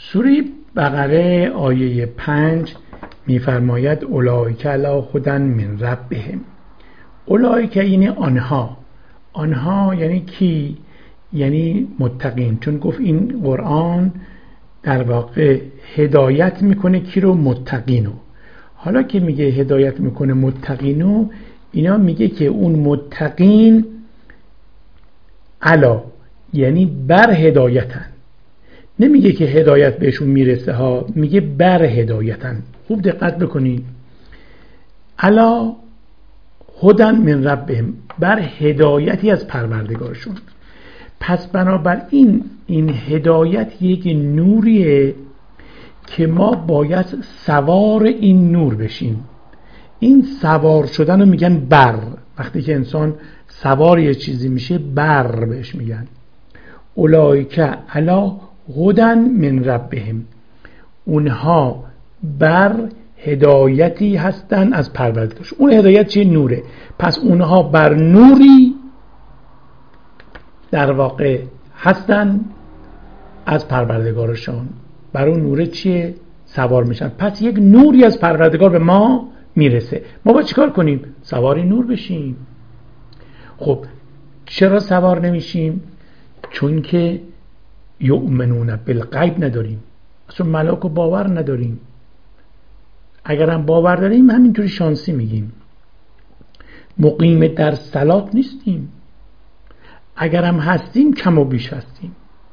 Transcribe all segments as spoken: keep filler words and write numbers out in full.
سوره بقره آیه پنج میفرماید اولئک علی هدی من ربهم. اولئک یعنی آنها. آنها یعنی کی؟ یعنی متقین، چون گفت این قرآن در واقع هدایت میکنه کی رو؟ متقینو. حالا که میگه هدایت میکنه متقینو، اینا میگه که اون متقین علا یعنی بر هدایتن. نمیگه که هدایت بهشون میرسه ها، میگه بر هدایتن. خوب دقت بکنید. علا هدی من ربهم، بر هدایتی از پروردگارشون. پس بنابراین این هدایت یک نوریه که ما باید سوار این نور بشیم. این سوار شدن رو میگن بر. وقتی که انسان سوار یه چیزی میشه بر بهش میگن. اولئک علی هدی من ربهم، اونها بر هدایتی هستن از پروردگارشون. اون هدایت چیه؟ نوره. پس اونها بر نوری در واقع هستن از پروردگارشون. بر اون نوره چیه؟ سوار میشن. پس یک نوری از پروردگار به ما میرسه. ما باید چیکار کنیم؟ سوار نور بشیم. خب چرا سوار نمیشیم؟ چون که یؤمنون بالغیب نداریم، اصلا ملاک رو باور نداریم. اگرم باور داریم همینطوری شانسی میگیم. مقیم در صلات نیستیم. اگرم هستیم کم و بیش هستیم.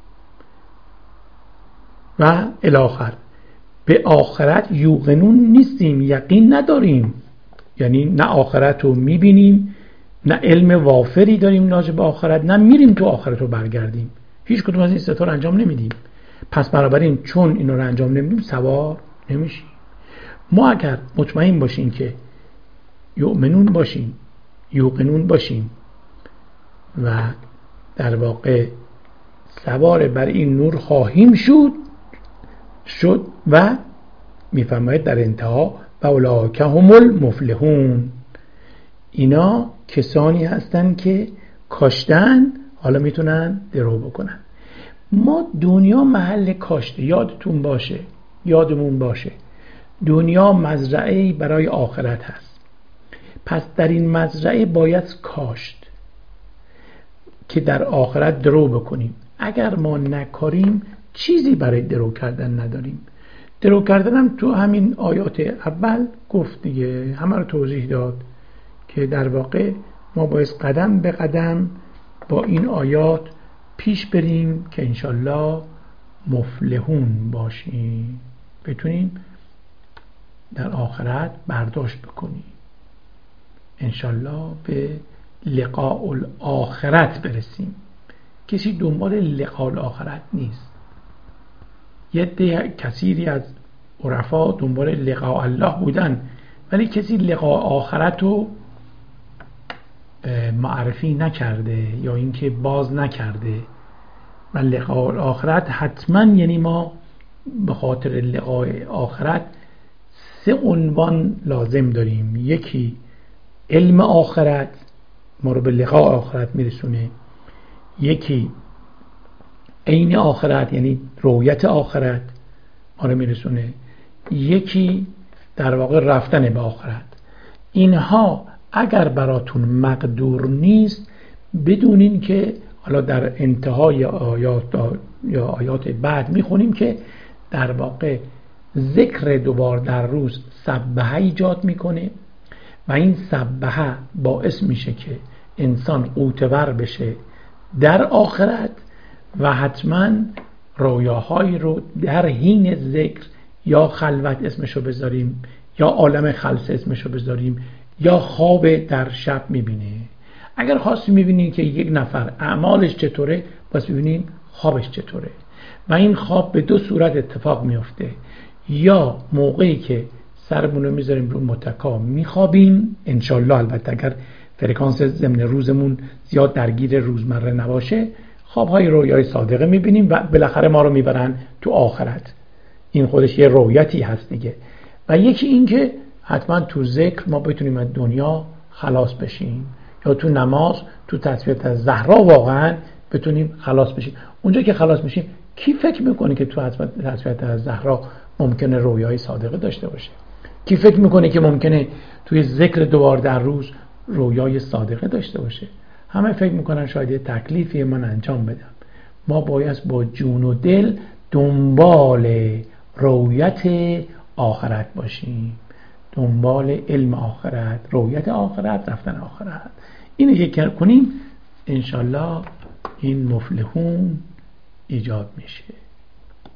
و الاخر به آخرت یوقنون نیستیم، یقین نداریم. یعنی نه آخرت رو میبینیم، نه علم وافری داریم راجع به آخرت، نه میریم تو آخرت رو برگردیم. هیچ کدوم از این سه تا رو انجام نمیدیم. پس بنابراین چون اینو رو انجام نمیدیم سوار نمیشیم. ما اگر مطمئن باشیم که یؤمنون باشیم، یوقنون باشیم و در واقع سوار بر این نور خواهیم شد شد و میفرماید در انتها و اولئک هم المفلحون، اینا کسانی هستن که کاشتن حالا میتونن درو بکنن. ما دنیا محل کاشته. یادتون باشه، یادمون باشه دنیا مزرعه برای آخرت هست. پس در این مزرعه باید کاشت که در آخرت درو بکنیم. اگر ما نکاریم چیزی برای درو کردن نداریم. درو کردن هم تو همین آیات اول گفت دیگه، همه رو توضیح داد که در واقع ما باید قدم به قدم با این آیات پیش بریم که انشالله مفلحون باشیم، بتونیم در آخرت برداشت بکنیم، انشالله به لقاء الاخرت برسیم. کسی دنبال لقاء الاخرت نیست. یه ده کثیری از عرفا دنبال لقاء الله بودن، ولی کسی لقاء آخرت رو معرفی نکرده یا اینکه باز نکرده. و لقاء آخرت حتما یعنی ما به خاطر لقاء آخرت سه عنوان لازم داریم. یکی علم آخرت ما رو به لقاء آخرت میرسونه، یکی عین آخرت یعنی رویت آخرت ما رو میرسونه، یکی در واقع رفتن به آخرت. اینها اگر براتون مقدور نیست بدونین که حالا در انتهای آیات یا آیات بعد میخونیم که در واقع ذکر دوبار در روز سبحه ایجاد میکنه و این سبحه باعث میشه که انسان قوتور بشه در آخرت و حتما رویاهایی رو در حین ذکر یا خلوت اسمشو بذاریم یا عالم خلص اسمشو بذاریم یا خواب در شب میبینه. اگر خواستی میبینین که یک نفر اعمالش چطوره، پس ببینین خوابش چطوره. و این خواب به دو صورت اتفاق میفته. یا موقعی که سرمون رو میذاریم رو متکا میخوابیم انشالله، البته اگر فرکانس ضمن روزمون زیاد درگیر روزمره نباشه، خوابهای رویای صادقه میبینیم و بالاخره ما رو میبرن تو آخرت. این خودش یه رویتی هست دیگه. و یکی این که حتما تو ذکر ما بتونیم از دنیا خلاص بشیم، یا تو نماز تو تصویت از زهرا واقعا بتونیم خلاص بشیم. اونجا که خلاص میشیم کی فکر میکنه که تو حضرت زهرا ممکنه رویای صادقه داشته باشه؟ کی فکر میکنه که ممکنه توی ذکر دوبار در روز رویای صادقه داشته باشه؟ همه فکر میکنن شاید یه تکلیفی من انجام بدم. ما باید با جون و دل دنبال رویت آخرت باشیم، دنبال علم آخرت، رویت آخرت، رفتن آخرت. اینو یک کنیم انشالله این مفلحون ایجاد میشه.